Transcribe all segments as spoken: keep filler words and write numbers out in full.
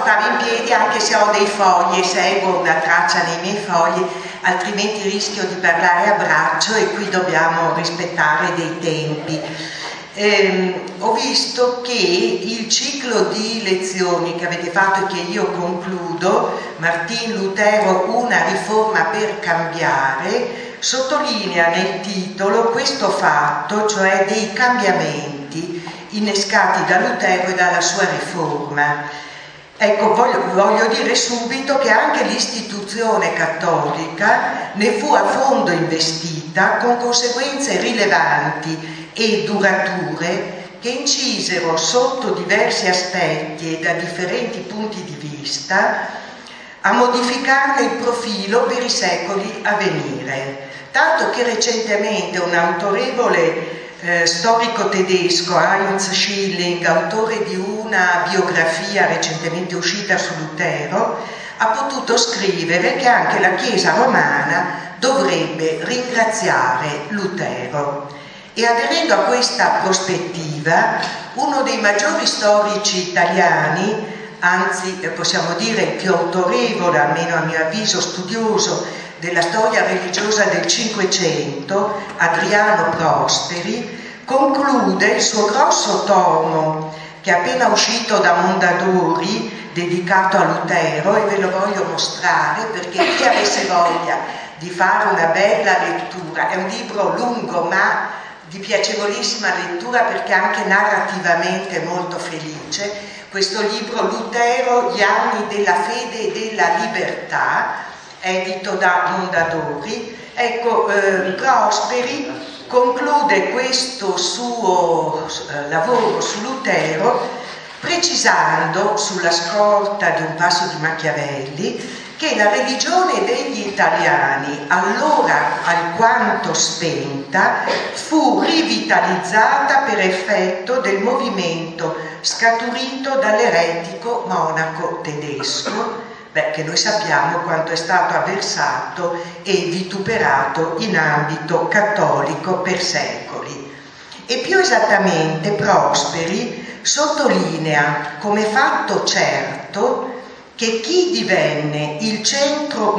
stare in piedi anche se ho dei fogli e seguo una traccia nei miei fogli, altrimenti rischio di parlare a braccio e qui dobbiamo rispettare dei tempi. Eh, ho visto che il ciclo di lezioni che avete fatto e che io concludo, Martin Lutero, una riforma per cambiare, sottolinea nel titolo questo fatto, cioè dei cambiamenti innescati da Lutero e dalla sua riforma. Ecco, voglio, voglio dire subito che anche l'istituzione cattolica ne fu a fondo investita, con conseguenze rilevanti e durature che incisero sotto diversi aspetti e da differenti punti di vista a modificarne il profilo per i secoli a venire. Tanto che recentemente un autorevole eh, storico tedesco, Heinz Schilling, autore di una biografia recentemente uscita su Lutero, ha potuto scrivere che anche la Chiesa romana dovrebbe ringraziare Lutero. E aderendo a questa prospettiva, uno dei maggiori storici italiani, anzi possiamo dire il più autorevole, almeno a mio avviso studioso, della storia religiosa del Cinquecento, Adriano Prosperi, conclude il suo grosso tomo, che è appena uscito da Mondadori, dedicato a Lutero, e ve lo voglio mostrare perché chi avesse voglia di fare una bella lettura, è un libro lungo ma di piacevolissima lettura perché anche narrativamente molto felice, questo libro Lutero, gli anni della fede e della libertà, edito da Mondadori. Ecco, eh, Prosperi conclude questo suo eh, lavoro su Lutero precisando, sulla scorta di un passo di Machiavelli, che la religione degli italiani, allora alquanto spenta, fu rivitalizzata per effetto del movimento scaturito dall'eretico monaco tedesco, beh, che noi sappiamo quanto è stato avversato e vituperato in ambito cattolico per secoli. E più esattamente Prosperi sottolinea come fatto certo che chi divenne il centro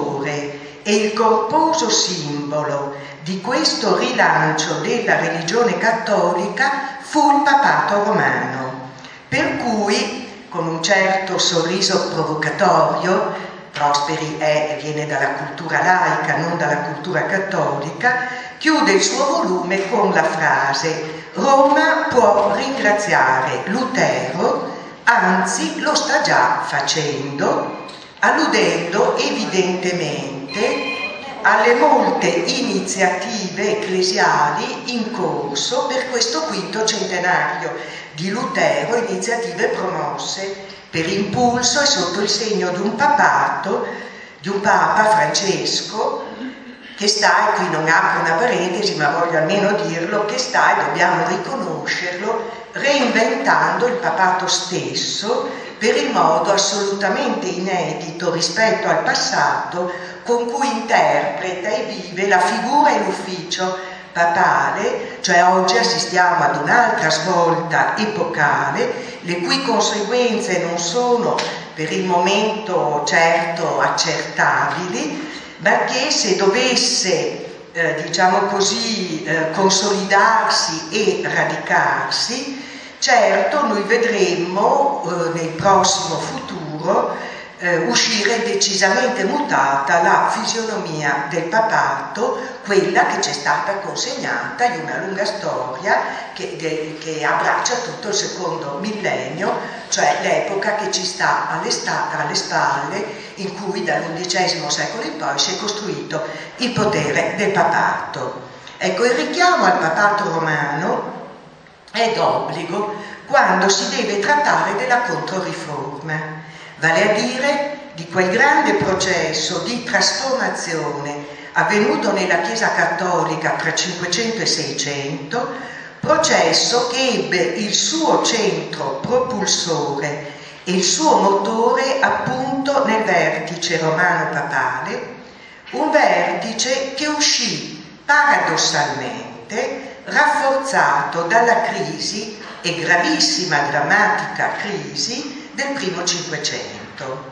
motore e il corposo simbolo di questo rilancio della religione cattolica fu il papato romano, per cui, con un certo sorriso provocatorio, Prosperi è, viene dalla cultura laica, non dalla cultura cattolica, chiude il suo volume con la frase: Roma può ringraziare Lutero, anzi lo sta già facendo, alludendo evidentemente alle molte iniziative ecclesiali in corso per questo quinto centenario di Lutero, iniziative promosse per impulso e sotto il segno di un papato, di un papa, Francesco, che sta, e qui non apro una parentesi ma voglio almeno dirlo, che sta, e dobbiamo riconoscerlo, reinventando il papato stesso per il modo assolutamente inedito rispetto al passato con cui interpreta e vive la figura e l'ufficio papale, cioè oggi assistiamo ad un'altra svolta epocale, le cui conseguenze non sono per il momento certo accertabili, ma che se dovesse Eh, diciamo così, eh, consolidarsi e radicarsi, certo noi vedremmo eh, nel prossimo futuro eh, uscire decisamente mutata la fisionomia del papato, quella che ci è stata consegnata in una lunga storia che, de, che abbraccia tutto il secondo millennio, cioè l'epoca che ci sta alle, sta, alle spalle, in cui dall'undicesimo secolo in poi si è costruito il potere del papato. Ecco, il richiamo al papato romano è d'obbligo quando si deve trattare della Controriforma, vale a dire di quel grande processo di trasformazione avvenuto nella Chiesa Cattolica tra cinquecento e seicento, processo che ebbe il suo centro propulsore e il suo motore appunto nel vertice romano-papale, un vertice che uscì paradossalmente rafforzato dalla crisi, e gravissima, drammatica crisi, del primo Cinquecento.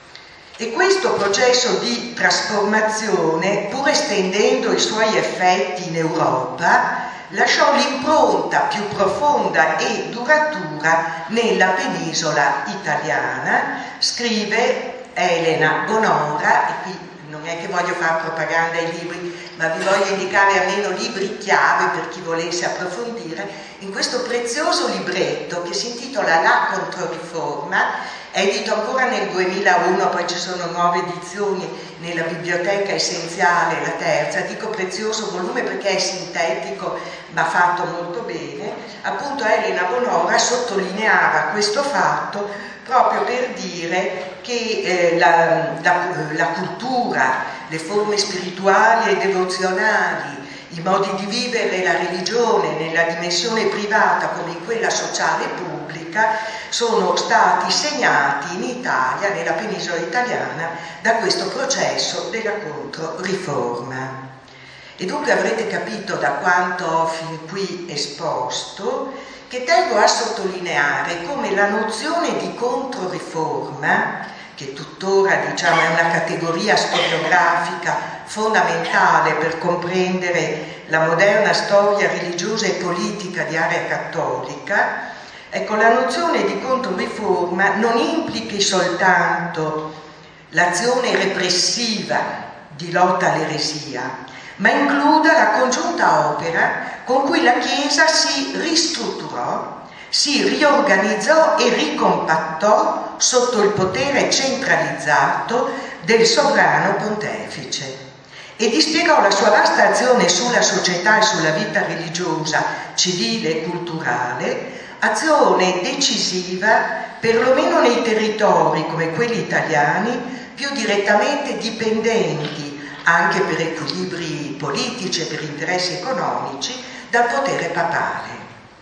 E questo processo di trasformazione, pur estendendo i suoi effetti in Europa, lasciò l'impronta più profonda e duratura nella penisola italiana, scrive Elena Bonora, e qui non è che voglio fare propaganda ai libri, ma vi voglio indicare almeno libri chiave per chi volesse approfondire, in questo prezioso libretto che si intitola La Controriforma, è edito ancora nel duemilauno, poi ci sono nuove edizioni nella Biblioteca Essenziale, la terza, dico prezioso volume perché è sintetico ma fatto molto bene. Appunto Elena Bonora sottolineava questo fatto proprio per dire che eh, la, la, la cultura, le forme spirituali e devozionali, i modi di vivere la religione nella dimensione privata come in quella sociale e pubblica sono stati segnati in Italia, nella penisola italiana, da questo processo della Controriforma. E dunque avrete capito da quanto ho fin qui esposto che tengo a sottolineare come la nozione di Controriforma, che tuttora diciamo è una categoria storiografica fondamentale per comprendere la moderna storia religiosa e politica di area cattolica, ecco, la nozione di Controriforma non implichi soltanto l'azione repressiva di lotta all'eresia, ma includa la congiunta opera con cui la Chiesa si ristrutturò, si riorganizzò e ricompattò sotto il potere centralizzato del sovrano pontefice e dispiegò la sua vasta azione sulla società e sulla vita religiosa, civile e culturale, azione decisiva perlomeno nei territori come quelli italiani più direttamente dipendenti anche per equilibri politici e per interessi economici dal potere papale.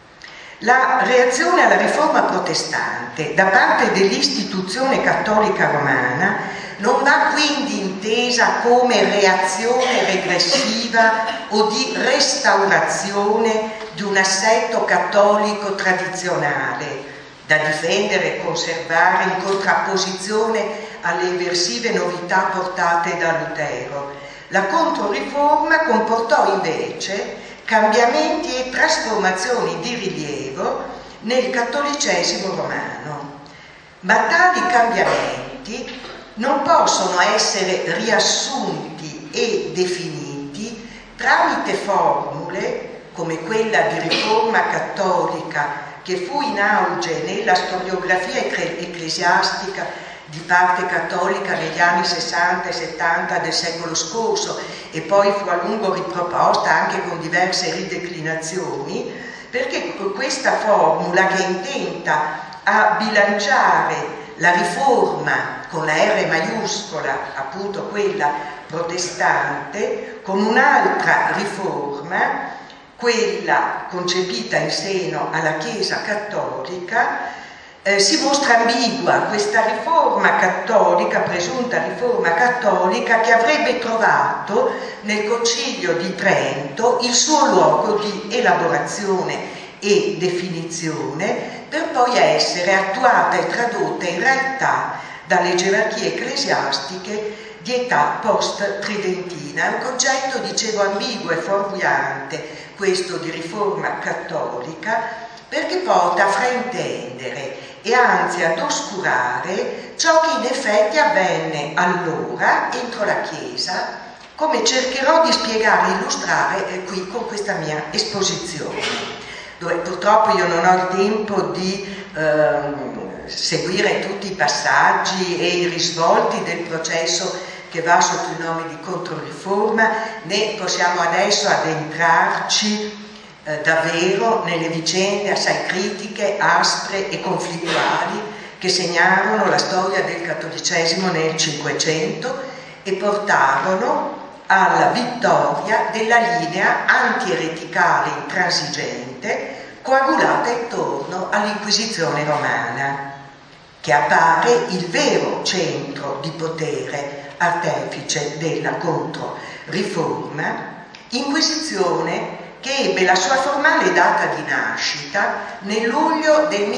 La reazione alla riforma protestante da parte dell'istituzione cattolica romana non va quindi intesa come reazione regressiva o di restaurazione di un assetto cattolico tradizionale da difendere e conservare in contrapposizione alle eversive novità portate da Lutero. La Controriforma comportò invece cambiamenti e trasformazioni di rilievo nel cattolicesimo romano, ma tali cambiamenti non possono essere riassunti e definiti tramite formule come quella di riforma cattolica che fu in auge nella storiografia ecclesiastica di parte cattolica negli anni sessanta e settanta del secolo scorso e poi fu a lungo riproposta anche con diverse rideclinazioni, perché questa formula che è intenta a bilanciare la riforma con la R maiuscola, appunto quella protestante, con un'altra riforma, quella concepita in seno alla Chiesa cattolica, eh, si mostra ambigua questa riforma cattolica, presunta riforma cattolica, che avrebbe trovato nel Concilio di Trento il suo luogo di elaborazione e definizione, per poi essere attuata e tradotta in realtà dalle gerarchie ecclesiastiche di età post-tridentina. È un concetto, dicevo, ambiguo e fuorviante questo di riforma cattolica, perché porta a fraintendere e anzi ad oscurare ciò che in effetti avvenne allora entro la Chiesa, come cercherò di spiegare e illustrare eh, qui con questa mia esposizione, dove purtroppo io non ho il tempo di ehm, seguire tutti i passaggi e i risvolti del processo che va sotto il nome di Controriforma, né possiamo adesso addentrarci eh, davvero nelle vicende assai critiche, aspre e conflittuali che segnarono la storia del cattolicesimo nel Cinquecento e portarono alla vittoria della linea antiereticale intransigente coagulata intorno all'Inquisizione romana, che appare il vero centro di potere artefice della Controriforma, inquisizione che che ebbe la sua formale data di nascita nel luglio del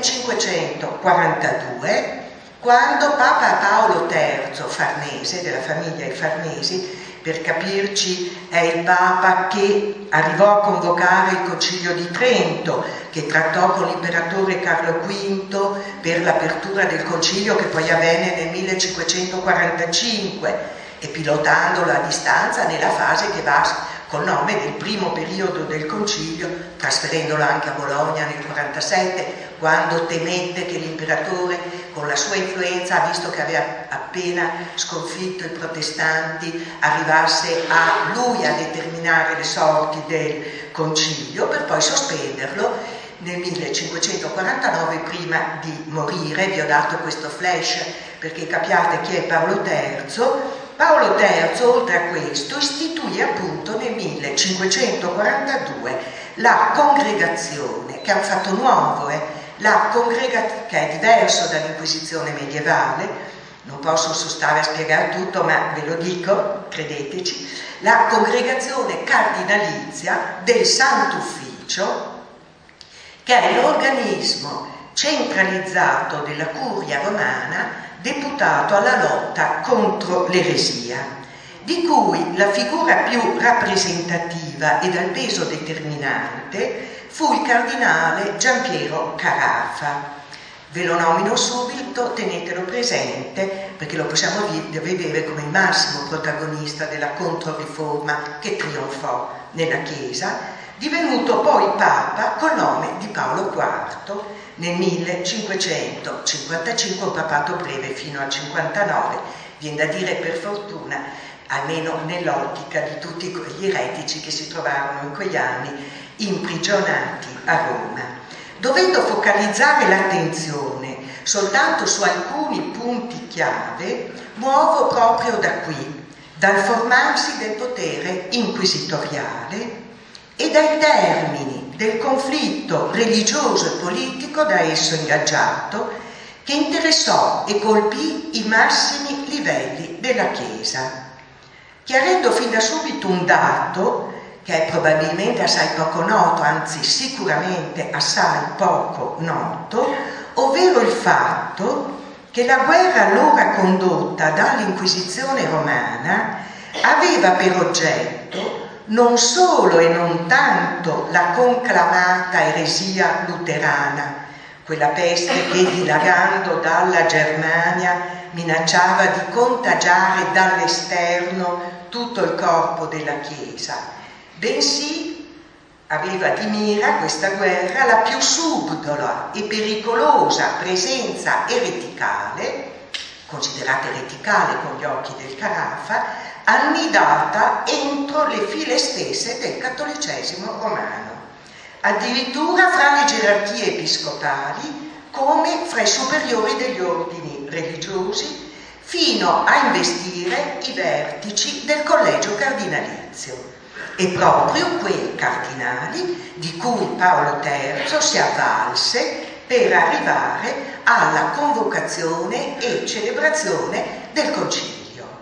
millecinquecentoquarantadue, quando Papa Paolo terzo Farnese, della famiglia I Farnesi, per capirci è il Papa che arrivò a convocare il Concilio di Trento, che trattò con l'imperatore Carlo quinto per l'apertura del Concilio che poi avvenne nel millecinquecentoquarantacinque, e pilotandolo a distanza nella fase che va col nome del primo periodo del Concilio, trasferendolo anche a Bologna nel quarantasette, quando temette che l'imperatore, con la sua influenza, visto che aveva appena sconfitto i protestanti, arrivasse a lui a determinare le sorti del Concilio, per poi sospenderlo nel millecinquecentoquarantanove prima di morire. Vi ho dato questo flash perché capiate chi è Paolo terzo. Paolo terzo, oltre a questo, istituì appunto nel millecinquecentoquarantadue la congregazione, che è un fatto nuovo, eh? la congrega- che è diverso dall'Inquisizione medievale, non posso sostare a spiegare tutto, ma ve lo dico, credeteci, la congregazione cardinalizia del Sant'Ufficio, che è l'organismo centralizzato della Curia romana deputato alla lotta contro l'eresia, di cui la figura più rappresentativa e dal peso determinante fu il cardinale Giampiero Carafa. Ve lo nomino subito, tenetelo presente, perché lo possiamo vedere come il massimo protagonista della Controriforma che trionfò nella Chiesa, divenuto poi Papa col nome di Paolo quarto nel millecinquecentocinquantacinque, un papato breve fino al cinquantanove, viene da dire per fortuna, almeno nell'ottica di tutti quegli eretici che si trovarono in quegli anni imprigionati a Roma. Dovendo focalizzare l'attenzione soltanto su alcuni punti chiave, muovo proprio da qui, dal formarsi del potere inquisitoriale e dai termini del conflitto religioso e politico da esso ingaggiato, che interessò e colpì i massimi livelli della Chiesa, chiarendo fin da subito un dato che è probabilmente assai poco noto, anzi sicuramente assai poco noto, ovvero il fatto che la guerra allora condotta dall'Inquisizione romana aveva per oggetto non solo e non tanto la conclamata eresia luterana, quella peste che dilagando dalla Germania minacciava di contagiare dall'esterno tutto il corpo della Chiesa, bensì aveva di mira questa guerra la più subdola e pericolosa presenza ereticale, considerata ereticale con gli occhi del Carafa, annidata entro le file stesse del cattolicesimo romano, addirittura fra le gerarchie episcopali come fra i superiori degli ordini religiosi, fino a investire i vertici del collegio cardinalizio, e proprio quei cardinali di cui Paolo terzo si avvalse per arrivare alla convocazione e celebrazione del concilio.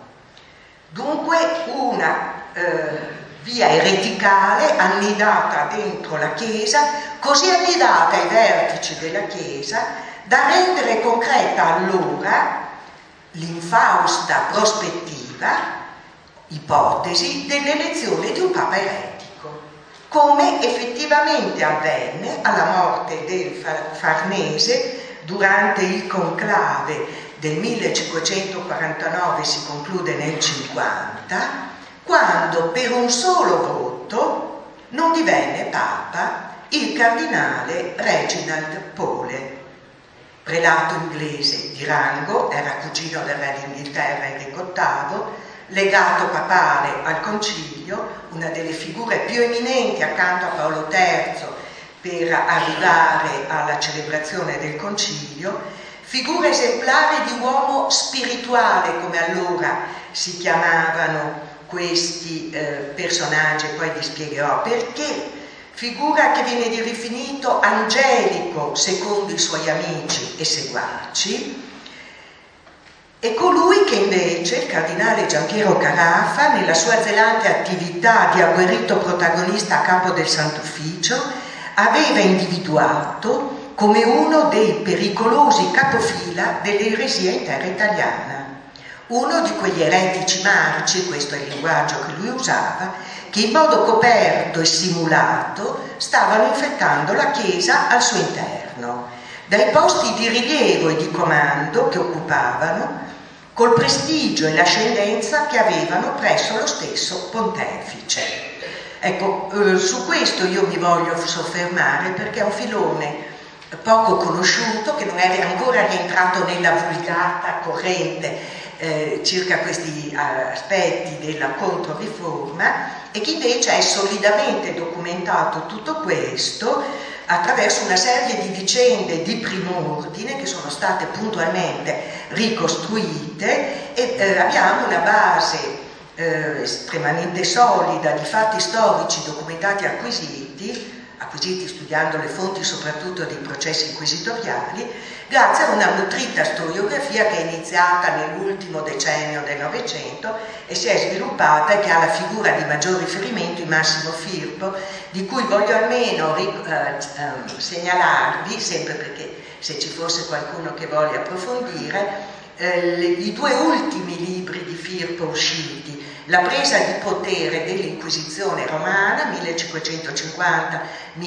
Dunque una eh, via ereticale annidata dentro la Chiesa, così annidata ai vertici della Chiesa da rendere concreta allora l'infausta prospettiva, ipotesi, dell'elezione di un Papa eretico, come effettivamente avvenne alla morte del Farnese durante il conclave del millecinquecentoquarantanove, si conclude nel cinquanta, quando per un solo voto non divenne Papa il cardinale Reginald Pole, prelato inglese di rango, era cugino del re d'Inghilterra Enrico ottavo, legato papale al concilio, una delle figure più eminenti accanto a Paolo terzo per arrivare alla celebrazione del concilio, figura esemplare di uomo spirituale, come allora si chiamavano questi eh, personaggi, poi vi spiegherò perché, figura che viene definito angelico secondo i suoi amici e seguaci, E colui che invece, il cardinale Giampiero Carafa, nella sua zelante attività di agguerrito protagonista a capo del Sant'Ufficio, aveva individuato come uno dei pericolosi capofila dell'eresia in terra italiana. Uno di quegli eretici marci, questo è il linguaggio che lui usava, che in modo coperto e simulato stavano infettando la Chiesa al suo interno, dai posti di rilievo e di comando che occupavano, col prestigio e l'ascendenza che avevano presso lo stesso pontefice. Ecco, eh, su questo io mi voglio soffermare perché è un filone poco conosciuto, che non è ancora rientrato nella vulgata corrente eh, circa questi eh, aspetti della controriforma, e che invece è solidamente documentato tutto questo attraverso una serie di vicende di prim'ordine che sono state puntualmente ricostruite, e eh, abbiamo una base eh, estremamente solida di fatti storici documentati e acquisiti, acquisiti studiando le fonti soprattutto dei processi inquisitoriali, grazie a una nutrita storiografia che è iniziata nell'ultimo decennio del Novecento e si è sviluppata, e che ha la figura di maggior riferimento in Massimo Firpo, di cui voglio almeno eh, eh, segnalarvi, sempre perché se ci fosse qualcuno che voglia approfondire, eh, le, i due ultimi libri di Firpo usciti: La presa di potere dell'Inquisizione romana millecinquecentocinquanta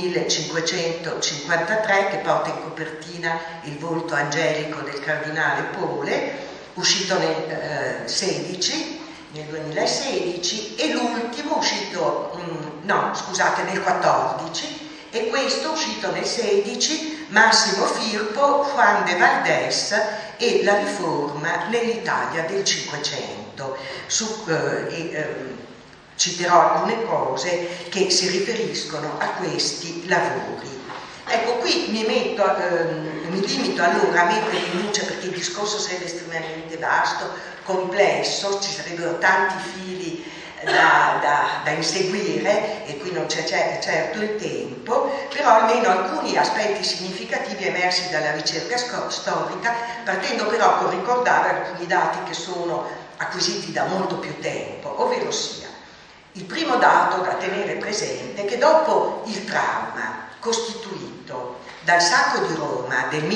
millecinquecentocinquantatré, che porta in copertina il volto angelico del cardinale Pole, uscito nel eh, sedici, nel duemilasedici, e l'ultimo uscito, mh, no scusate, nel quattordici, e questo uscito nel sedici, Massimo Firpo, Juan de Valdés e la riforma nell'Italia del Cinquecento. Su, eh, e, eh, citerò alcune cose che si riferiscono a questi lavori. Ecco, qui mi, metto, eh, mi limito allora a mettere in luce, perché il discorso sarebbe estremamente vasto, complesso, ci sarebbero tanti fili da, da, da inseguire, e qui non c'è certo il tempo, però almeno alcuni aspetti significativi emersi dalla ricerca storica, partendo però con ricordare alcuni dati che sono acquisiti da molto più tempo, ovvero sia il primo dato da tenere presente è che dopo il trauma costituito dal sacco di Roma del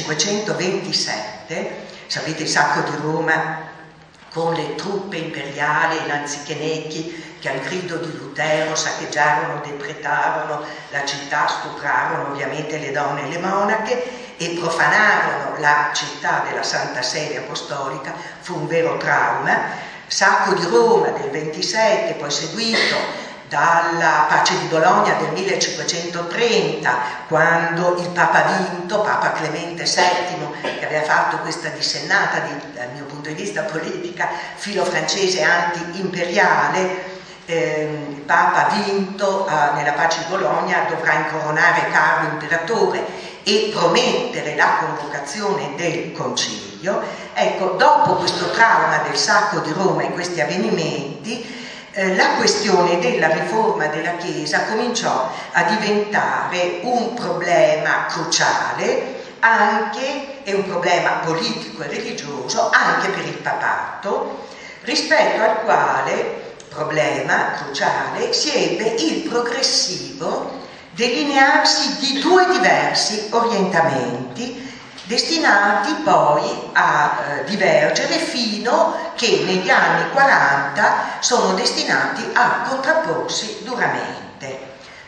millecinquecentoventisette, sapete il sacco di Roma con le truppe imperiali e lanzichenecchi che al grido di Lutero saccheggiarono, depretarono la città, stuprarono ovviamente le donne e le monache e profanarono la città della Santa Sede Apostolica, fu un vero trauma. Sacco di Roma del ventisette, poi seguito dalla pace di Bologna del millecinquecentotrenta, quando il Papa vinto, Papa Clemente settimo, che aveva fatto questa dissennata di, dal mio punto di vista politica, filo-francese anti-imperiale, eh, il Papa vinto eh, nella pace di Bologna dovrà incoronare Carlo imperatore e promettere la convocazione del concilio. Ecco, dopo questo trauma del sacco di Roma e questi avvenimenti, eh, la questione della riforma della Chiesa cominciò a diventare un problema cruciale, anche, e un problema politico e religioso anche per il papato, rispetto al quale problema cruciale si ebbe il progressivo delinearsi di due diversi orientamenti, destinati poi a eh, divergere fino che negli anni quaranta sono destinati a contrapporsi duramente.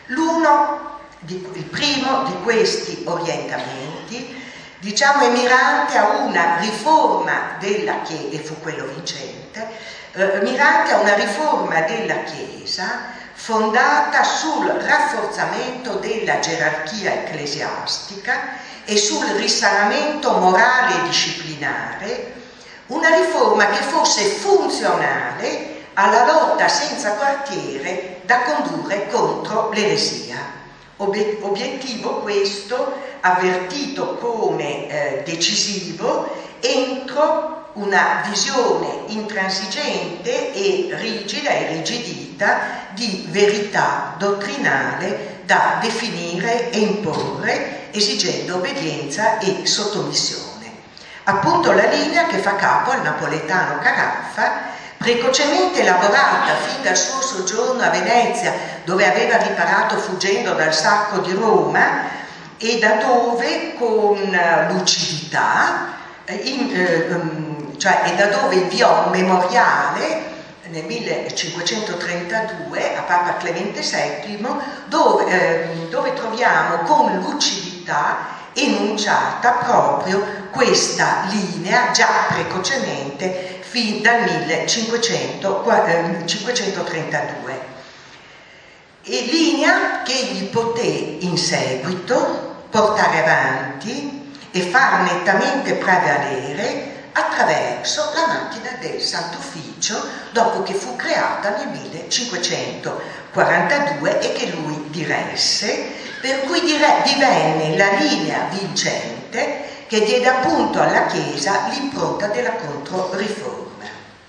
L'uno, di, il primo di questi orientamenti, diciamo, è mirante a una riforma della Chiesa, e fu quello vincente, eh, mirante a una riforma della Chiesa fondata sul rafforzamento della gerarchia ecclesiastica e sul risanamento morale e disciplinare, una riforma che fosse funzionale alla lotta senza quartiere da condurre contro l'eresia. Obiettivo questo avvertito come eh, decisivo entro una visione intransigente e rigida e rigidita di verità dottrinale da definire e imporre, esigendo obbedienza e sottomissione. appunto la linea che fa capo al napoletano Caraffa, precocemente elaborata fin dal suo soggiorno a Venezia, dove aveva riparato fuggendo dal sacco di Roma, e da dove con lucidità, in, eh, cioè, e da dove inviò un memoriale nel millecinquecentotrentadue a Papa Clemente settimo, dove, eh, dove troviamo con lucidità enunciata proprio questa linea già precocemente fin dal millecinquecentotrentadue, e linea che egli poté in seguito portare avanti e far nettamente prevalere attraverso la macchina del Santo Ufficio, dopo che fu creata nel millecinquecentoquarantadue e che lui diresse, per cui dire, divenne la linea vincente che diede appunto alla Chiesa l'impronta della Controriforma.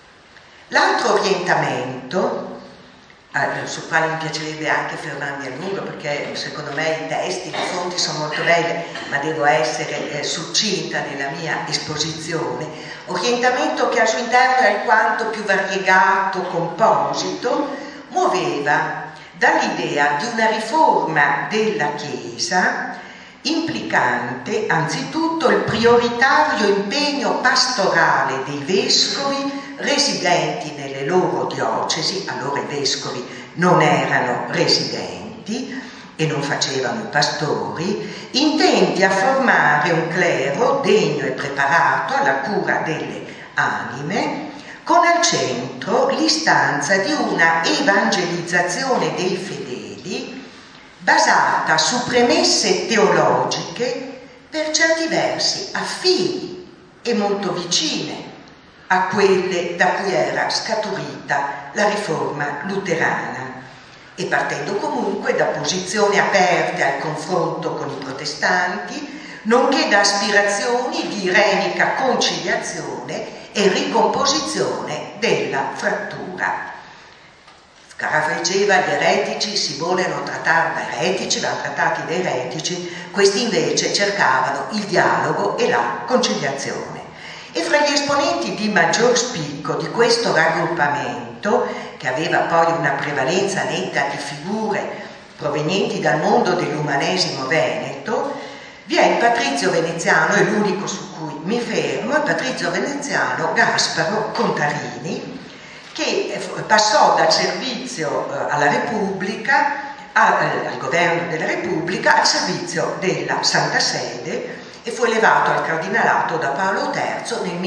L'altro orientamento, eh, sul quale mi piacerebbe anche fermarmi a lungo, perché secondo me i testi, le fonti sono molto belle, ma devo essere eh, succinta nella mia esposizione, orientamento che al suo interno è alquanto più variegato, composito, muoveva dall'idea di una riforma della Chiesa implicante anzitutto il prioritario impegno pastorale dei vescovi residenti nelle loro diocesi. Allora i vescovi non erano residenti e non facevano i pastori, intenti a formare un clero degno e preparato alla cura delle anime, con al centro l'istanza di una evangelizzazione dei fedeli basata su premesse teologiche per certi versi affini e molto vicine a quelle da cui era scaturita la riforma luterana, e partendo comunque da posizioni aperte al confronto con i protestanti, nonché da aspirazioni di renica conciliazione e ricomposizione della frattura. Caraffa diceva: gli eretici si volevano trattare da eretici, vanno trattati da eretici, questi invece cercavano il dialogo e la conciliazione. E fra gli esponenti di maggior spicco di questo raggruppamento, che aveva poi una prevalenza netta di figure provenienti dal mondo dell'umanesimo veneto, vi è il patrizio veneziano, è l'unico su cui mi fermo, il patrizio veneziano Gasparo Contarini, che passò dal servizio alla Repubblica, al governo della Repubblica, al servizio della Santa Sede, e fu elevato al cardinalato da Paolo terzo nel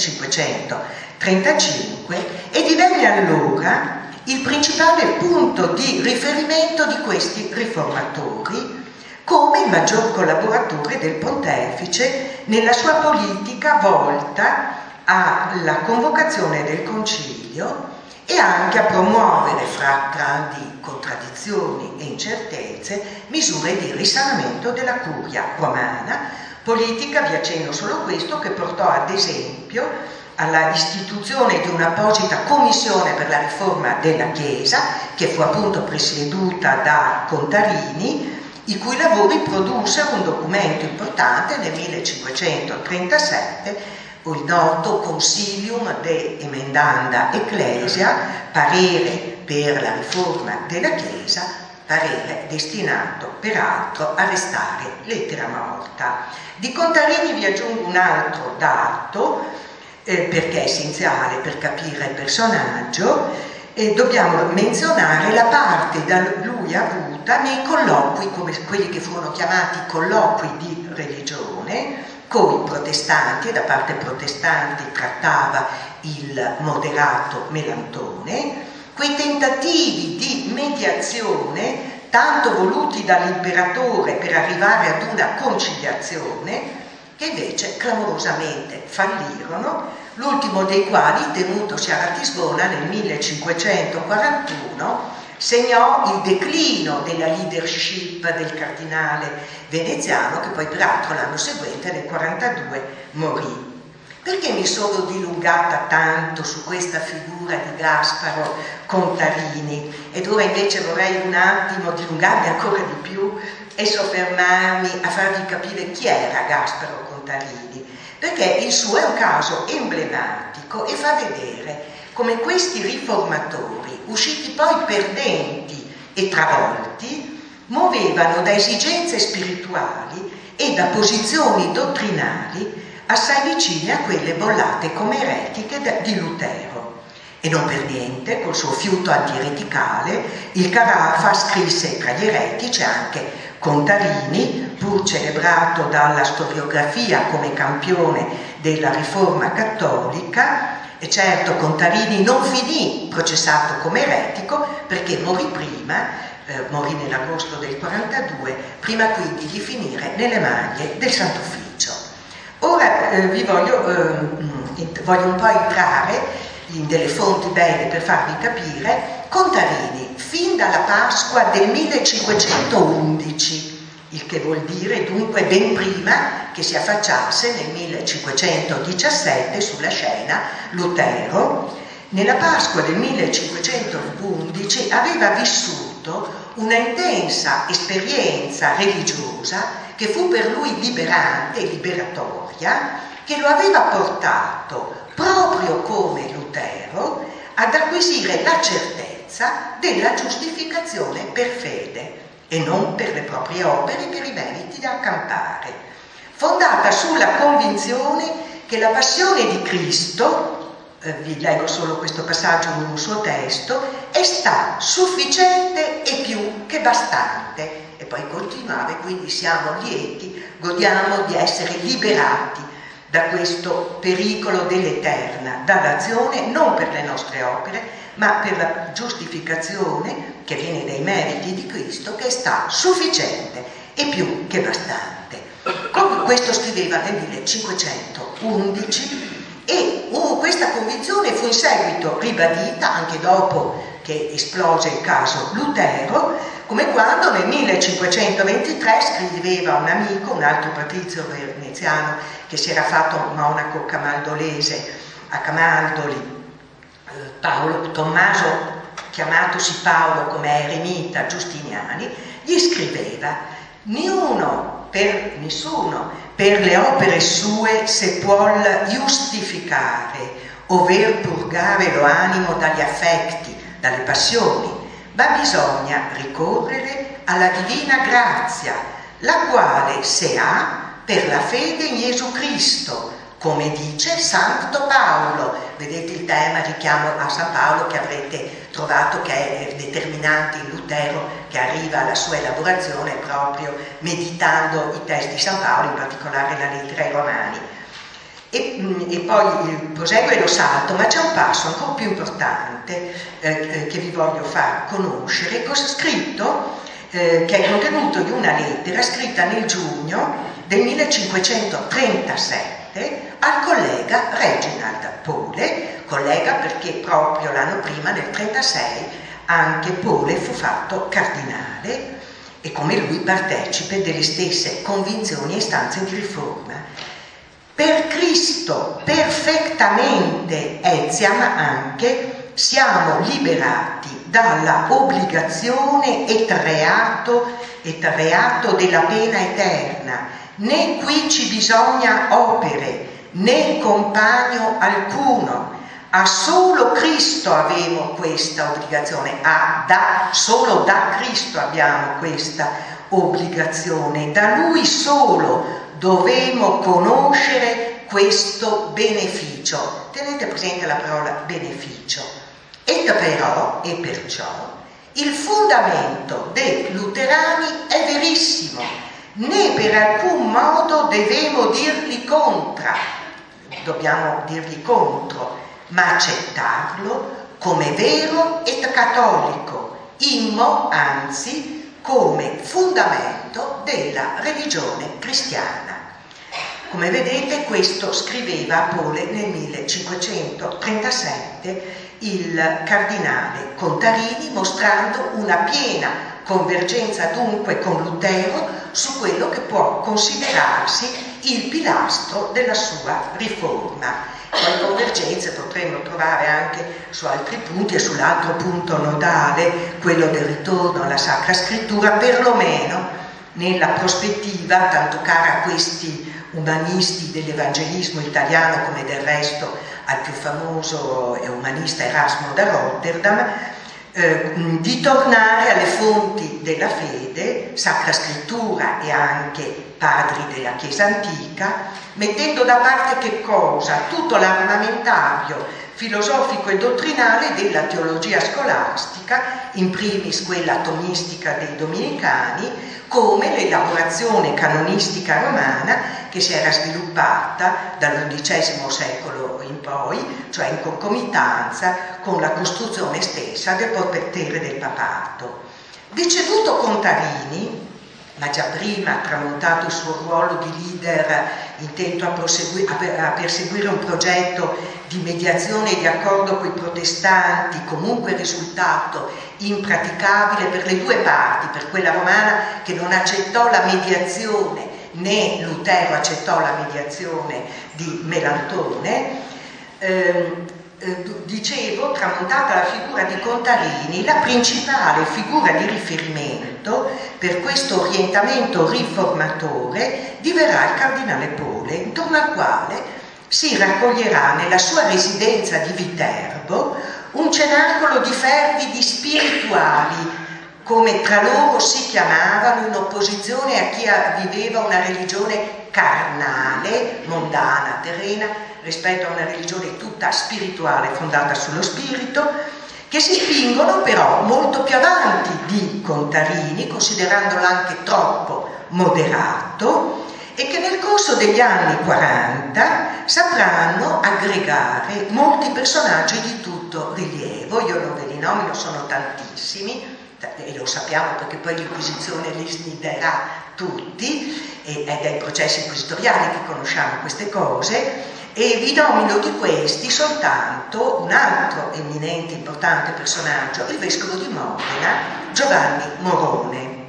millecinquecentotrentacinque e divenne allora il principale punto di riferimento di questi riformatori, come il maggior collaboratore del pontefice nella sua politica volta alla convocazione del concilio e anche a promuovere, fra grandi contraddizioni e incertezze, misure di risanamento della curia romana, politica, vi accenno solo questo, che portò ad esempio alla istituzione di un'apposita commissione per la riforma della Chiesa, che fu appunto presieduta da Contarini, i cui lavori produssero un documento importante nel millecinquecentotrentasette, il noto Consilium de Emendanda Ecclesia, parere per la riforma della Chiesa, parere destinato peraltro a restare lettera morta. Di Contarini vi aggiungo un altro dato, eh, perché è essenziale per capire il personaggio. E dobbiamo menzionare la parte da lui avuta nei colloqui, come quelli che furono chiamati colloqui di religione, con i protestanti, e da parte protestanti trattava il moderato Melantone, quei tentativi di mediazione tanto voluti dall'imperatore per arrivare ad una conciliazione, che invece clamorosamente fallirono, l'ultimo dei quali, tenutosi a Ratisbona nel millecinquecentoquarantuno, segnò il declino della leadership del cardinale veneziano, che poi peraltro l'anno seguente, nel quarantadue, morì. Perché mi sono dilungata tanto su questa figura di Gasparo Contarini, ed ora invece vorrei un attimo dilungarmi ancora di più e soffermarmi a farvi capire chi era Gasparo Contarini? perché il suo è un caso emblematico e fa vedere come questi riformatori, usciti poi perdenti e travolti, muovevano da esigenze spirituali e da posizioni dottrinali assai vicine a quelle bollate come eretiche di Lutero. E non per niente, col suo fiuto antiereticale, il Carafa scrisse tra gli eretici anche Contarini, pur celebrato dalla storiografia come campione della riforma cattolica. E certo Contarini non finì processato come eretico, perché morì prima, eh, morì nell'agosto del quarantadue, prima quindi di finire nelle maglie del Sant'Ufficio. Ora eh, vi voglio, eh, voglio un po' entrare in delle fonti belle per farvi capire. Contarini, fin dalla Pasqua del millecinquecentoundici, il che vuol dire dunque ben prima che si affacciasse nel millecinquecentodiciassette sulla scena Lutero, nella Pasqua del millecinquecentoundici aveva vissuto una intensa esperienza religiosa che fu per lui liberante e liberatoria, che lo aveva portato, proprio come Lutero, ad acquisire la certezza della giustificazione per fede e non per le proprie opere, per i meriti da accampare, fondata sulla convinzione che la passione di Cristo, eh, vi leggo solo questo passaggio in un suo testo, è sta sufficiente e più che bastante. E poi continuava: e quindi siamo lieti, godiamo di essere liberati da questo pericolo dell'eterna dannazione, non per le nostre opere, ma per la giustificazione che viene dai meriti di Cristo, che sta sufficiente e più che bastante. Come questo scriveva nel millecinquecentoundici, e uh, questa convinzione fu in seguito ribadita anche dopo che esplose il caso Lutero, come quando nel millecinquecentoventitré scriveva un amico, un altro patrizio veneziano che si era fatto monaco camaldolese a Camaldoli, Paolo Tommaso, chiamatosi Paolo come eremita Giustiniani, gli scriveva: niuno per nessuno per le opere sue se puol giustificare over purgare lo animo dagli affetti, dalle passioni, ma bisogna ricorrere alla divina grazia, la quale se ha per la fede in Gesù Cristo, come dice Santo Paolo. Vedete il tema, richiamo a San Paolo, che avrete trovato che è determinante in Lutero, che arriva alla sua elaborazione proprio meditando i testi di San Paolo, in particolare la lettera ai Romani. E, e poi prosegue lo salto, ma c'è un passo ancora più importante eh, che vi voglio far conoscere, cosa scritto, eh, che è contenuto in una lettera scritta nel giugno del millecinquecentotrentasette al collega Reginald Pole, collega perché proprio l'anno prima, nel trentasei, anche Pole fu fatto cardinale e come lui partecipe delle stesse convinzioni e istanze di riforma. Per Cristo perfettamente etiam anche siamo liberati dalla obbligazione et reato, et reato della pena eterna, né qui ci bisogna opere, né compagno alcuno. A solo Cristo avemo questa obbligazione, a, da, solo da Cristo abbiamo questa obbligazione, da Lui solo dovemo conoscere questo beneficio. Tenete presente la parola beneficio. E però, e perciò, il fondamento dei luterani è verissimo, né per alcun modo dobbiamo dirgli contra, dobbiamo dirgli contro, ma accettarlo come vero et cattolico, immo anzi come fondamento della religione cristiana. Come vedete, questo scriveva Pole nel millecinquecentotrentasette il cardinale Contarini, mostrando una piena convergenza dunque con Lutero su quello che può considerarsi il pilastro della sua riforma. Poi convergenze potremmo trovare anche su altri punti e sull'altro punto nodale, quello del ritorno alla Sacra Scrittura, perlomeno nella prospettiva tanto cara a questi umanisti dell'evangelismo italiano, come del resto al più famoso e umanista Erasmo da Rotterdam, eh, di tornare alle fonti della fede, Sacra Scrittura e anche padri della Chiesa antica, mettendo da parte che cosa? Tutto l'armamentario filosofico e dottrinale della teologia scolastica, in primis quella tomistica dei domenicani, come l'elaborazione canonistica romana che si era sviluppata dall'undicesimo secolo in poi, cioè in concomitanza con la costruzione stessa del potere del papato. Deceduto Contarini, ma già prima tramontato il suo ruolo di leader intento a, a perseguire un progetto di mediazione e di accordo con i protestanti, comunque risultato impraticabile per le due parti, per quella romana che non accettò la mediazione, né Lutero accettò la mediazione di Melantone. ehm, eh, dicevo, tramontata la figura di Contarini, la principale figura di riferimento per questo orientamento riformatore diverrà il cardinale Pole, intorno al quale si raccoglierà nella sua residenza di Viterbo un cenacolo di fervidi spirituali, come tra loro si chiamavano, in opposizione a chi viveva una religione carnale, mondana, terrena, rispetto a una religione tutta spirituale, fondata sullo spirito, che si spingono però molto più avanti di Contarini, considerandolo anche troppo moderato, e che nel corso degli anni quaranta sapranno aggregare molti personaggi di tutto rilievo. Io non ve li nomino, sono tantissimi, e lo sappiamo perché poi l'Inquisizione li sniderà tutti, ed è dai processi inquisitoriali che conosciamo queste cose, e vi nomino di questi soltanto un altro eminente, importante personaggio, il vescovo di Modena, Giovanni Morone,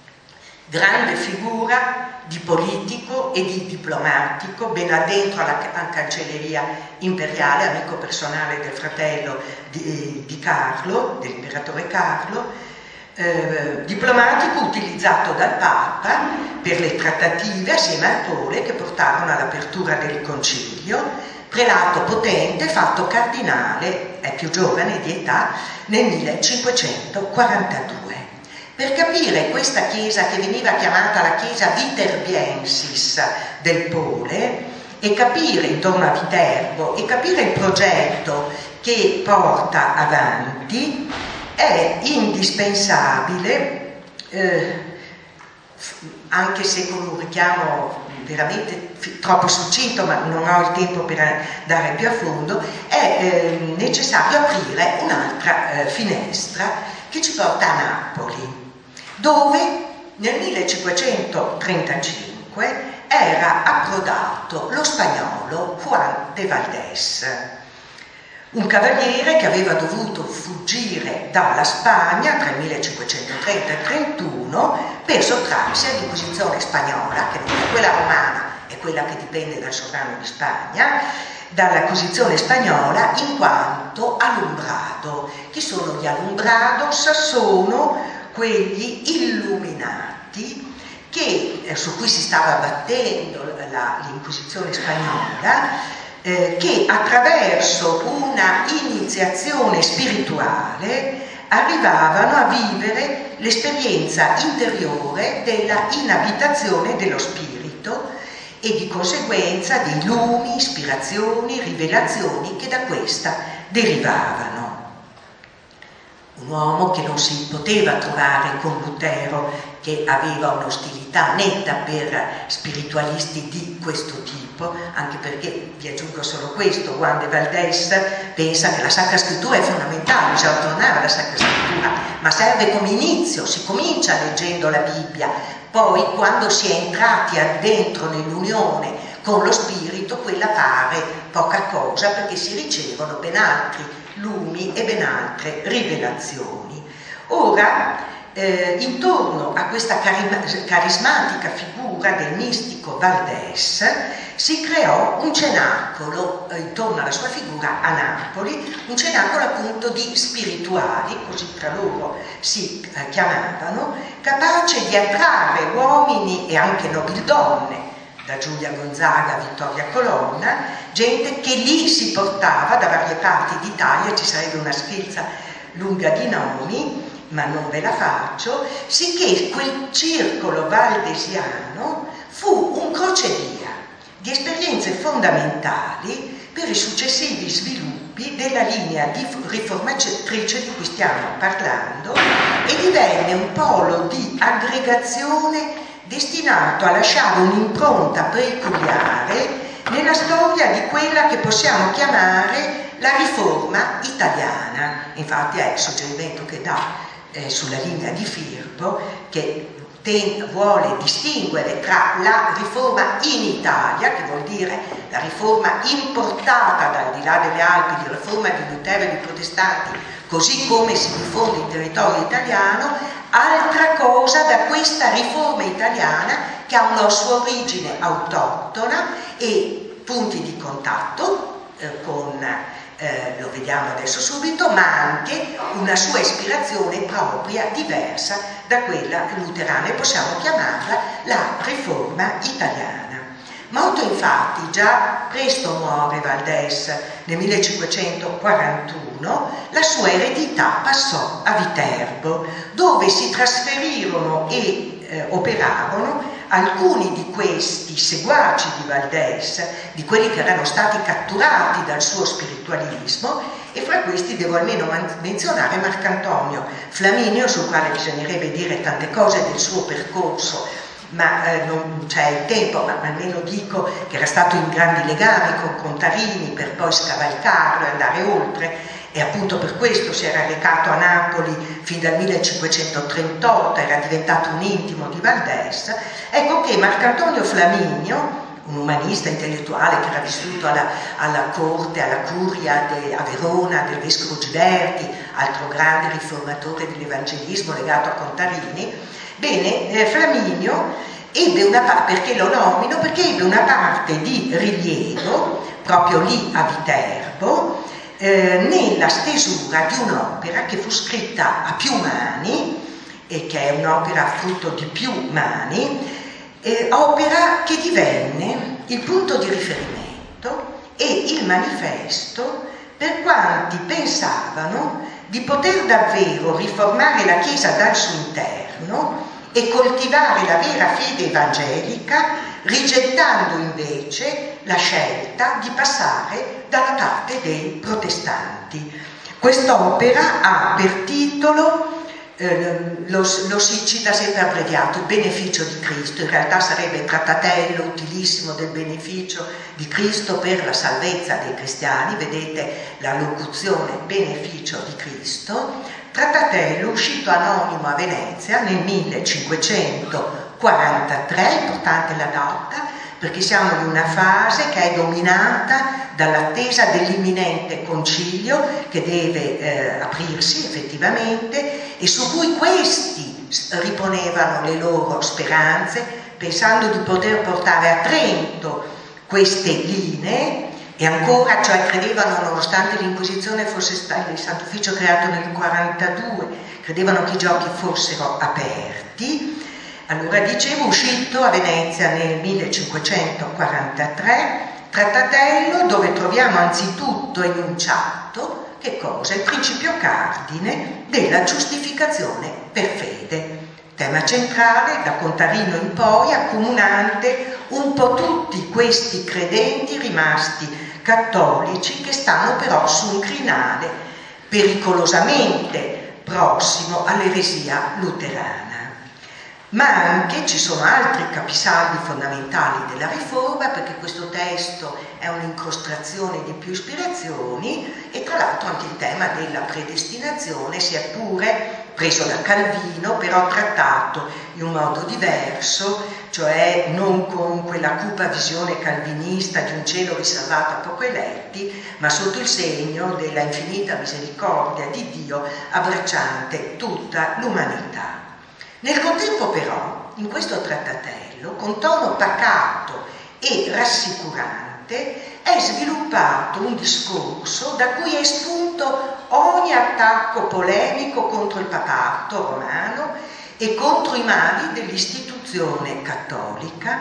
grande figura di politico e di diplomatico, ben addentro alla cancelleria imperiale, amico personale del fratello di, di Carlo, dell'imperatore Carlo, eh, diplomatico utilizzato dal Papa per le trattative assieme al Pole che portarono all'apertura del concilio, prelato potente, fatto cardinale, è più giovane di età, nel millecinquecentoquarantadue. Per capire questa chiesa che veniva chiamata la chiesa Viterbiensis del Pole, e capire intorno a Viterbo, e capire il progetto che porta avanti, è indispensabile, eh, anche se con un richiamo veramente troppo succinto, ma non ho il tempo per andare più a fondo, è eh, necessario aprire un'altra eh, finestra che ci porta a Napoli, dove nel millecinquecentotrentacinque era approdato lo spagnolo Juan de Valdés, un cavaliere che aveva dovuto fuggire dalla Spagna tra il millecinquecentotrenta e il trentuno per sottrarsi all'imposizione spagnola, che non è quella romana, è quella che dipende dal sovrano di Spagna, dall'acquisizione spagnola, in quanto alumbrado. Chi sono gli alumbrados? Sono quegli illuminati che, eh, su cui si stava battendo l'Inquisizione spagnola, eh, che attraverso una iniziazione spirituale arrivavano a vivere l'esperienza interiore della inabitazione dello spirito e di conseguenza dei lumi, ispirazioni, rivelazioni che da questa derivavano. Un uomo che non si poteva trovare con Lutero, che aveva un'ostilità netta per spiritualisti di questo tipo, anche perché, vi aggiungo solo questo, Juan de Valdés pensa che la Sacra Scrittura è fondamentale, bisogna tornare alla Sacra Scrittura, ma serve come inizio, si comincia leggendo la Bibbia, poi quando si è entrati addentro nell'unione con lo Spirito, quella pare poca cosa, perché si ricevono ben altri lumi e ben altre rivelazioni. Ora, eh, intorno a questa carismatica figura del mistico Valdés si creò un cenacolo, eh, intorno alla sua figura a Napoli, un cenacolo appunto di spirituali, così tra loro si eh, chiamavano, capace di attrarre uomini e anche nobildonne da Giulia Gonzaga a Vittoria Colonna, gente che lì si portava da varie parti d'Italia, ci sarebbe una schizza lunga di nomi, ma non ve la faccio, sicché quel circolo valdesiano fu un crocevia di esperienze fondamentali per i successivi sviluppi della linea di riformatrice di cui stiamo parlando, e divenne un polo di aggregazione destinato a lasciare un'impronta peculiare nella storia di quella che possiamo chiamare la riforma italiana. Infatti è il suggerimento che dà eh, sulla linea di Firpo, che ten, vuole distinguere tra la riforma in Italia, che vuol dire la riforma importata dal di là delle Alpi, la riforma di Lutero e di protestanti, così come si diffonde in territorio italiano, altra cosa da questa riforma italiana che ha una sua origine autoctona e punti di contatto eh, con, eh, lo vediamo adesso subito, ma anche una sua ispirazione propria diversa da quella luterana, e possiamo chiamarla la riforma italiana. Molto infatti già presto muore Valdés nel millecinquecentoquarantuno, la sua eredità passò a Viterbo, dove si trasferirono e eh, operarono alcuni di questi seguaci di Valdés, di quelli che erano stati catturati dal suo spiritualismo, e fra questi devo almeno menzionare Marcantonio Flaminio, sul quale bisognerebbe dire tante cose del suo percorso, ma eh, non c'è il tempo, ma almeno dico che era stato in grandi legami con Contarini per poi scavalcarlo e andare oltre, e appunto per questo si era recato a Napoli fin dal millecinquecentotrentotto, era diventato un intimo di Valdés. Ecco che Marcantonio Flaminio, un umanista intellettuale che era vissuto alla, alla corte, alla curia de, a Verona del vescovo Giberti, altro grande riformatore dell'evangelismo legato a Contarini. Bene, eh, Flaminio ebbe una parte, perché lo nomino? Perché ebbe una parte di rilievo proprio lì a Viterbo eh, nella stesura di un'opera che fu scritta a più mani e che è un'opera frutto di più mani, eh, opera che divenne il punto di riferimento e il manifesto per quanti pensavano di poter davvero riformare la Chiesa dal suo interno e coltivare la vera fede evangelica, rigettando invece la scelta di passare dalla parte dei protestanti. Quest'opera ha per titolo, eh, lo, lo si cita sempre abbreviato, il beneficio di Cristo. In realtà sarebbe il trattatello utilissimo del beneficio di Cristo per la salvezza dei cristiani. Vedete la locuzione beneficio di Cristo. Trattatello uscito anonimo a Venezia nel millecinquecentoquarantatré, importante la data, perché siamo in una fase che è dominata dall'attesa dell'imminente concilio che deve eh, aprirsi effettivamente, e su cui questi riponevano le loro speranze, pensando di poter portare a Trento queste linee. E ancora, cioè credevano, nonostante l'Inquisizione fosse stato il Santo Ufficio creato nel quarantadue, credevano che i giochi fossero aperti. Allora dicevo, uscito a Venezia nel millecinquecentoquarantatré, trattatello dove troviamo anzitutto enunciato che cosa? Il principio cardine della giustificazione per fede. Tema centrale, da Contarino in poi, accomunante un po' tutti questi credenti rimasti cattolici che stanno però su un crinale pericolosamente prossimo all'eresia luterana. Ma anche ci sono altri capisaldi fondamentali della Riforma, perché questo testo è un'incrostazione di più ispirazioni, e tra l'altro anche il tema della predestinazione, sia pure preso da Calvino, però trattato in un modo diverso, cioè non con quella cupa visione calvinista di un cielo riservato a poco eletti, ma sotto il segno della infinita misericordia di Dio abbracciante tutta l'umanità. Nel contempo però, in questo trattatello, con tono pacato e rassicurante, è sviluppato un discorso da cui è spunto ogni attacco polemico contro il papato romano e contro i mali dell'istituzione cattolica,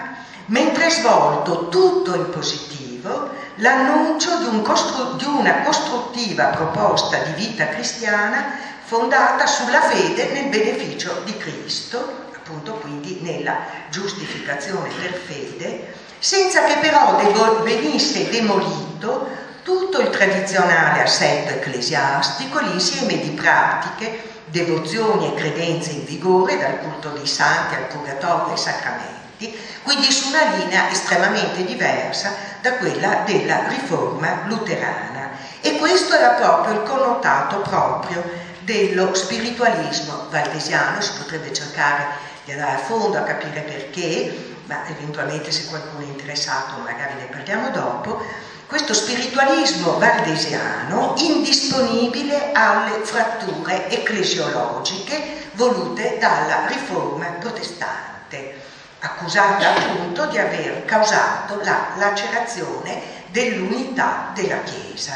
mentre è svolto tutto in positivo l'annuncio di, un costru- di una costruttiva proposta di vita cristiana fondata sulla fede nel beneficio di Cristo, appunto quindi nella giustificazione per fede, senza che però devo- venisse demolito tutto il tradizionale assetto ecclesiastico, l'insieme di pratiche, devozioni e credenze in vigore, dal culto dei santi al purgatorio ai sacramenti, quindi su una linea estremamente diversa da quella della riforma luterana. E questo era proprio il connotato proprio dello spiritualismo valdesiano. Si potrebbe cercare di andare a fondo a capire perché, ma eventualmente se qualcuno è interessato magari ne parliamo dopo. Questo spiritualismo valdesiano indisponibile alle fratture ecclesiologiche volute dalla riforma protestante, accusata appunto di aver causato la lacerazione dell'unità della Chiesa,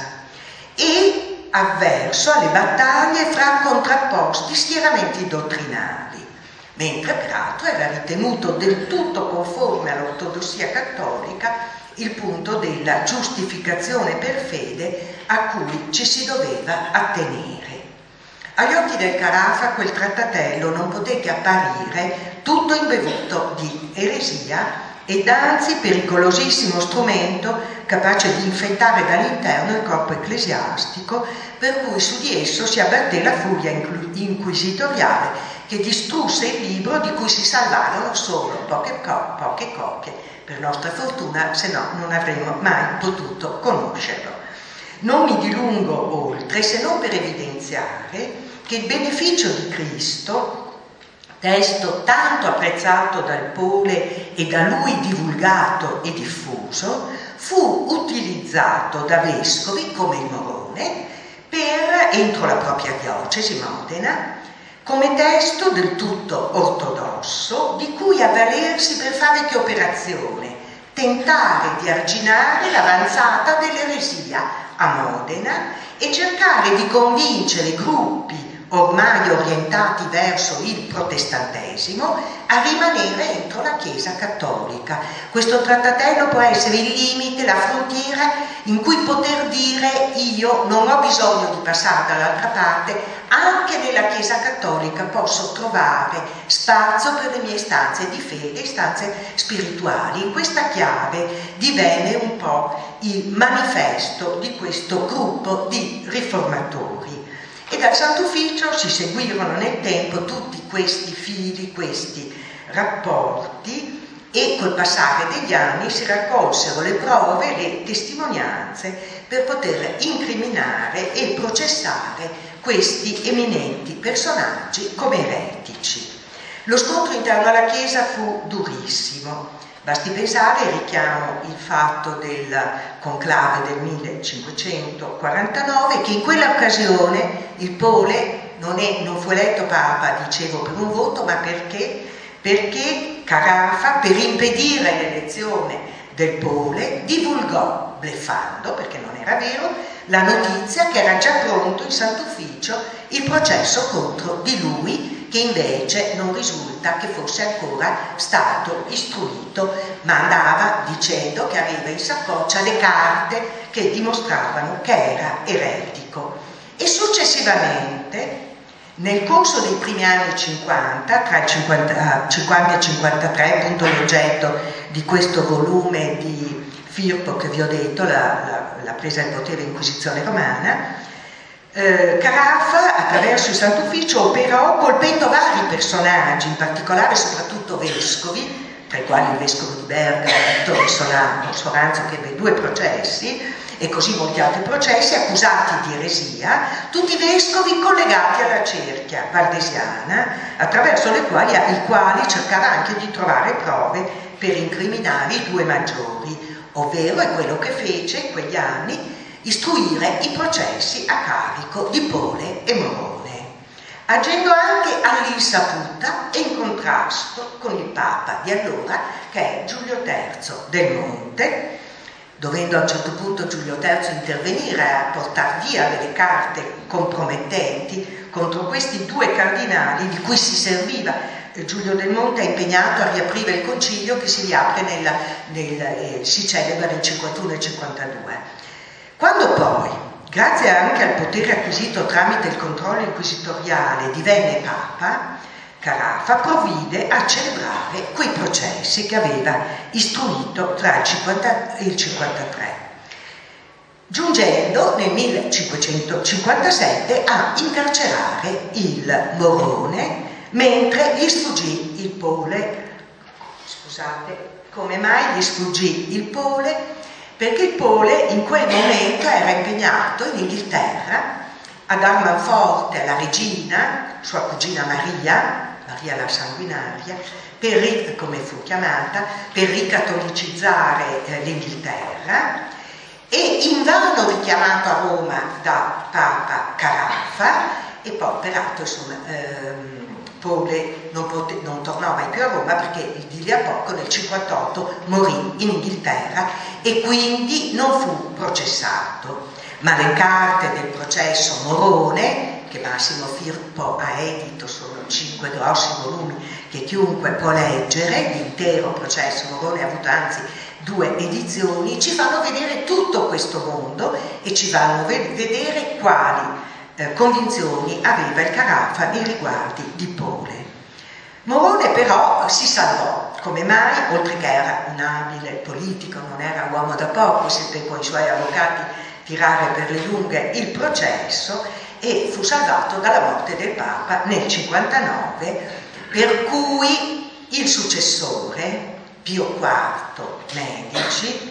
e avverso alle battaglie fra contrapposti schieramenti dottrinali, mentre peraltro era ritenuto del tutto conforme all'ortodossia cattolica il punto della giustificazione per fede a cui ci si doveva attenere. Agli occhi del Carafa quel trattatello non poté che apparire tutto imbevuto di eresia ed anzi pericolosissimo strumento capace di infettare dall'interno il corpo ecclesiastico, per cui su di esso si abbatté la furia inquisitoriale che distrusse il libro, di cui si salvarono solo poche, co- poche copie. Per nostra fortuna, se no non avremmo mai potuto conoscerlo. Non mi dilungo oltre, se non per evidenziare che il beneficio di Cristo, testo tanto apprezzato dal Pole e da lui divulgato e diffuso, fu utilizzato da vescovi come il Morone per, entro la propria diocesi, Modena, come testo del tutto ortodosso di cui avvalersi per fare che operazione? Tentare di arginare l'avanzata dell'eresia a Modena e cercare di convincere gruppi ormai orientati verso il protestantesimo a rimanere entro la Chiesa cattolica. Questo trattatello può essere il limite, la frontiera in cui poter dire: io non ho bisogno di passare dall'altra parte, anche nella Chiesa cattolica posso trovare spazio per le mie istanze di fede, istanze spirituali. In questa chiave divenne un po' il manifesto di questo gruppo di riformatori. E dal Santo Ufficio si seguirono nel tempo tutti questi fili, questi rapporti, e col passare degli anni si raccolsero le prove, le testimonianze per poter incriminare e processare questi eminenti personaggi come eretici. Lo scontro interno alla Chiesa fu durissimo. Basti pensare, richiamo il fatto del conclave del millecinquecentoquarantanove, che in quella occasione il Pole non, è, non fu eletto Papa, dicevo, per un voto, ma perché? Perché Carafa, per impedire l'elezione del Pole, divulgò, bleffando, perché non era vero, la notizia che era già pronto in Santo Ufficio il processo contro di lui, che invece non risulta che fosse ancora stato istruito, ma andava dicendo che aveva in saccoccia le carte che dimostravano che era eretico. E successivamente, nel corso dei primi anni cinquanta, tra il cinquanta, cinquanta e cinquantatré, appunto l'oggetto di questo volume di Firpo che vi ho detto, la, la, la presa del potere dell'Inquisizione romana, Eh, Carafa, attraverso il Santo Ufficio, operò colpendo vari personaggi, in particolare soprattutto vescovi, tra i quali il vescovo di Bergamo, Vittore Solano, Soranzo, che ebbe due processi, e così molti altri processi, accusati di eresia, tutti vescovi collegati alla cerchia valdesiana, attraverso le quali, i quali cercava anche di trovare prove per incriminare i due maggiori, ovvero è quello che fece in quegli anni, istruire i processi a carico di Pole e Morone, agendo anche all'insaputa e in contrasto con il Papa di allora, che è Giulio terzo del Monte, dovendo a un certo punto Giulio terzo intervenire a portar via delle carte compromettenti contro questi due cardinali di cui si serviva. Giulio del Monte è impegnato a riaprire il concilio che si riapre nella, nel, eh, si celebra nel cinquantuno e cinquantadue. Quando poi, grazie anche al potere acquisito tramite il controllo inquisitoriale, divenne Papa, Carafa provvide a celebrare quei processi che aveva istruito tra il cinquanta e il cinquantatré, giungendo nel millecinquecentocinquantasette a incarcerare il Morone mentre gli sfuggì il Pole. Scusate, come mai gli sfuggì il Pole? Perché il Pole in quel momento era impegnato in Inghilterra a dar manforte alla regina, sua cugina Maria, Maria la Sanguinaria, per, come fu chiamata, per ricatolicizzare eh, l'Inghilterra, e invano richiamato a Roma da Papa Carafa, e poi peraltro insomma ehm, Pole non, pote, non tornò mai più a Roma perché di lì a poco nel cinquantotto morì in Inghilterra e quindi non fu processato. Ma le carte del processo Morone, che Massimo Firpo ha edito, sono cinque grossi volumi che chiunque può leggere, l'intero processo Morone ha avuto anzi due edizioni, ci fanno vedere tutto questo mondo e ci fanno vedere quali Eh, convinzioni aveva il Carafa nei riguardi di Pole. Morone però si salvò. Come mai? Oltre che era un abile politico, non era uomo da poco, seppe con i suoi avvocati tirare per le lunghe il processo e fu salvato dalla morte del Papa nel cinquantanove, per cui il successore, Pio quarto Medici,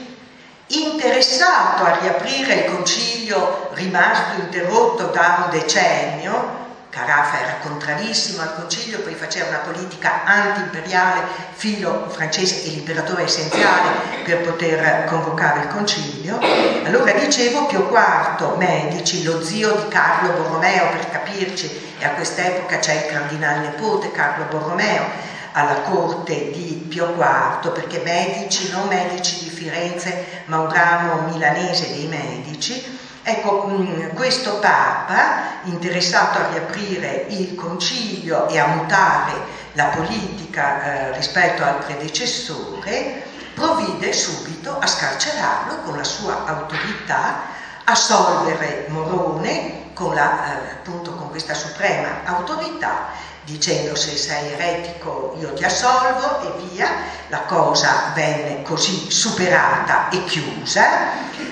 interessato a riaprire il concilio rimasto interrotto da un decennio, Carafa era contrarissimo al concilio, poi faceva una politica anti-imperiale, filo francese, e l'imperatore essenziale per poter convocare il concilio. Allora dicevo, Pio quarto Medici, lo zio di Carlo Borromeo per capirci, e a quest'epoca c'è il cardinale nepote Carlo Borromeo alla corte di Pio quarto, perché Medici, non Medici di Firenze, ma un ramo milanese dei Medici. Ecco, questo Papa, interessato a riaprire il concilio e a mutare la politica eh, rispetto al predecessore, provvide subito a scarcerarlo con la sua autorità, assolvere Morone con, la, eh, appunto, con questa suprema autorità, dicendo: se sei eretico io ti assolvo, e via. La cosa venne così superata e chiusa,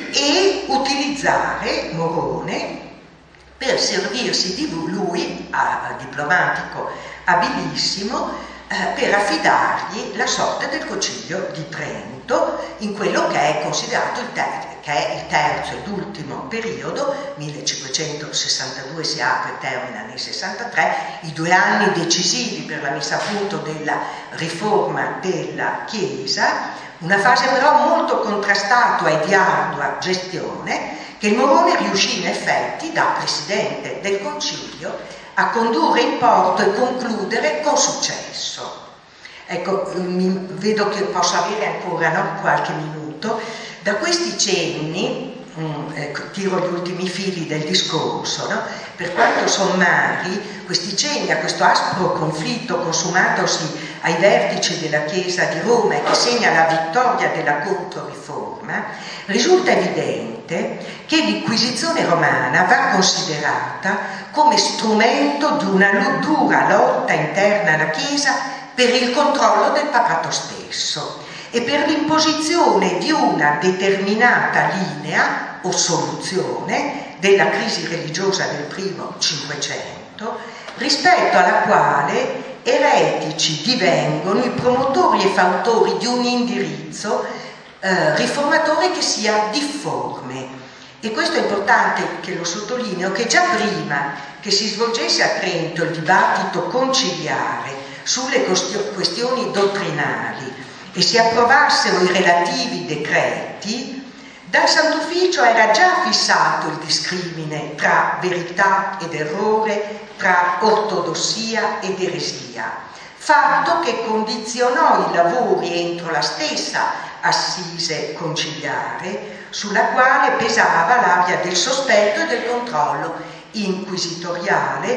e utilizzare Morone per servirsi di lui, a, diplomatico abilissimo, eh, per affidargli la sorte del Concilio di Trento in quello che è considerato il terzo, che è il terzo ed ultimo periodo. Millecinquecentosessantadue si apre e termina nel sessantatré, i due anni decisivi per la messa a punto della riforma della Chiesa, una fase però molto contrastata e di ardua gestione, che il Morone riuscì in effetti, da Presidente del Concilio, a condurre in porto e concludere con successo. Ecco, mi, vedo che posso avere ancora no, qualche minuto. Da questi cenni, mh, ecco, tiro gli ultimi fili del discorso, no? Per quanto sommari, questi cenni a questo aspro conflitto consumatosi ai vertici della Chiesa di Roma e che segna la vittoria della Controriforma, risulta evidente che l'Inquisizione romana va considerata come strumento di una dura lotta interna alla Chiesa per il controllo del papato stesso e per l'imposizione di una determinata linea o soluzione della crisi religiosa del primo Cinquecento, rispetto alla quale eretici divengono i promotori e fautori di un indirizzo eh, riformatore che sia difforme. E questo è importante che lo sottolineo, che già prima che si svolgesse a Trento il dibattito conciliare sulle questioni dottrinali e si approvassero i relativi decreti, dal Sant'Ufficio era già fissato il discrimine tra verità ed errore, tra ortodossia ed eresia, fatto che condizionò i lavori entro la stessa assise conciliare, sulla quale pesava l'aria del sospetto e del controllo inquisitoriale,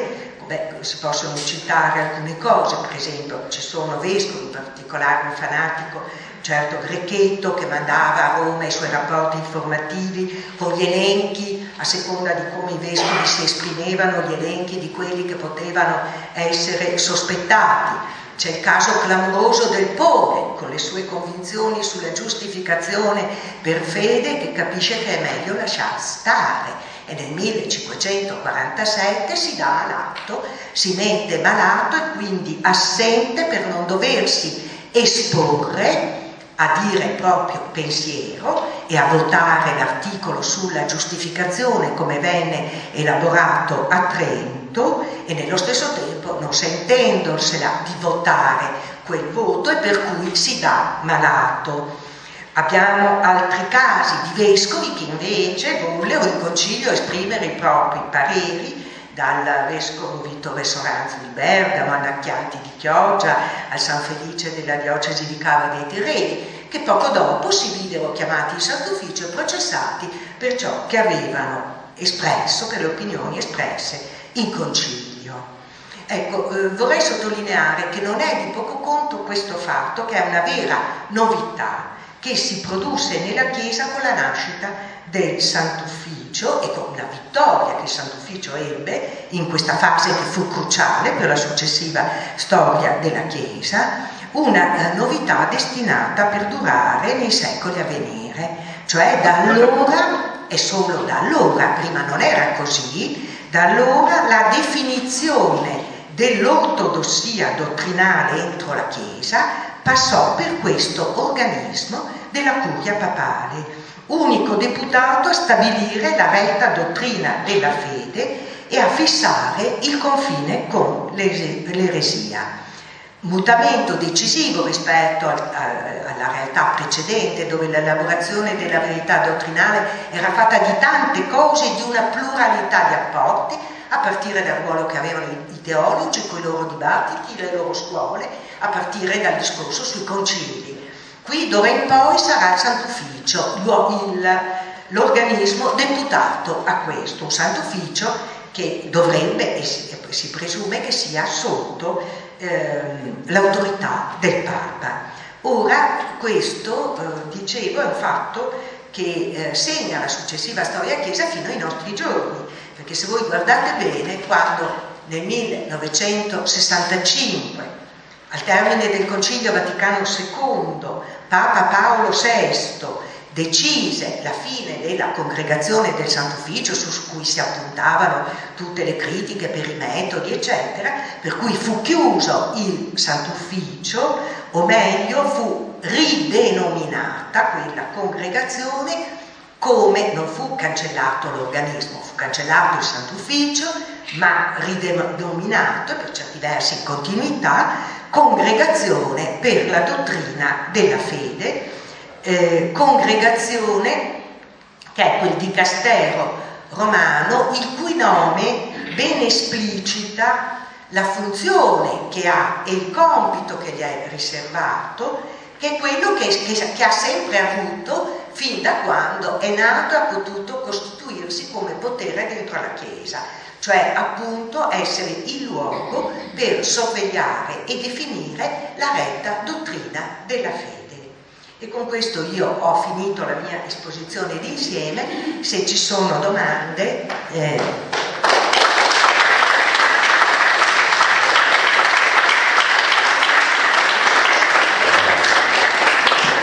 beh, si possono citare alcune cose, per esempio ci sono vescovi, in particolare un fanatico, certo Grecchetto, che mandava a Roma i suoi rapporti informativi con gli elenchi, a seconda di come i vescovi si esprimevano, gli elenchi di quelli che potevano essere sospettati. C'è il caso clamoroso del Pore, con le sue convinzioni sulla giustificazione per fede, che capisce che è meglio lasciar stare. E nel millecinquecentoquarantasette si dà l'atto, si mette malato e quindi assente per non doversi esporre a dire il proprio pensiero e a votare l'articolo sulla giustificazione come venne elaborato a Trento, e nello stesso tempo non sentendosela di votare quel voto, e per cui si dà malato. Abbiamo altri casi di vescovi che invece vollero in concilio esprimere i propri pareri, dal vescovo Vittore Soranzo di Bergamo all'Acchianti di Chioggia, al San Felice della diocesi di Cava dei Tirreni, che poco dopo si videro chiamati in Santo Ufficio e processati per ciò che avevano espresso, per le opinioni espresse in concilio. Ecco, eh, vorrei sottolineare che non è di poco conto questo fatto, che è una vera novità che si produsse nella Chiesa con la nascita del Santo Ufficio e con la vittoria che il Santo Ufficio ebbe in questa fase che fu cruciale per la successiva storia della Chiesa, una eh, novità destinata a perdurare nei secoli a venire, cioè da allora e solo da allora, prima non era così, da allora la definizione dell'ortodossia dottrinale entro la Chiesa passò per questo organismo della Curia Papale, unico deputato a stabilire la retta dottrina della fede e a fissare il confine con l'eresia. Mutamento decisivo rispetto al, a, alla realtà precedente, dove l'elaborazione della verità dottrinale era fatta di tante cose e di una pluralità di apporti, a partire dal ruolo che avevano i, i teologi con i loro dibattiti, le loro scuole, a partire dal discorso sui concili. Qui d'ora in poi sarà il Santo Ufficio l'organismo deputato a questo, un Santo Ufficio che dovrebbe, e si, e si presume che sia sotto ehm, l'autorità del Papa. Ora questo, eh, dicevo, è un fatto che eh, segna la successiva storia della Chiesa fino ai nostri giorni, perché se voi guardate bene, quando nel millenovecentosessantacinque, al termine del Concilio Vaticano secondo, Papa Paolo sesto decise la fine della congregazione del Santo Ufficio, su cui si appuntavano tutte le critiche per i metodi, eccetera, per cui fu chiuso il Santo Ufficio, o meglio fu ridenominata quella congregazione, come non fu cancellato l'organismo, fu cancellato il Santo Ufficio, ma ridenominato, per certi versi in continuità, Congregazione per la dottrina della fede, eh, congregazione che è quel dicastero romano il cui nome ben esplicita la funzione che ha e il compito che gli è riservato, che è quello che, che, che ha sempre avuto fin da quando è nato e ha potuto costituirsi come potere dentro la Chiesa, cioè appunto essere il luogo per sorvegliare e definire la retta dottrina della fede. E con questo io ho finito la mia esposizione d'insieme. Se ci sono domande, eh,